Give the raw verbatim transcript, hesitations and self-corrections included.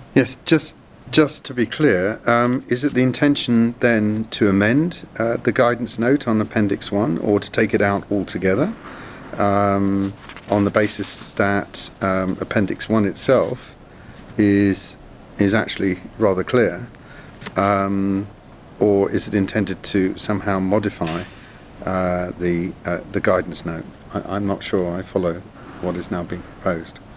Yes, just just to be clear, um, is it the intention then to amend uh, the guidance note on Appendix one, or to take it out altogether, um, on the basis that um, Appendix one itself is is actually rather clear, um, or is it intended to somehow modify uh, the uh, the guidance note? I, I'm not sure I follow what is now being proposed.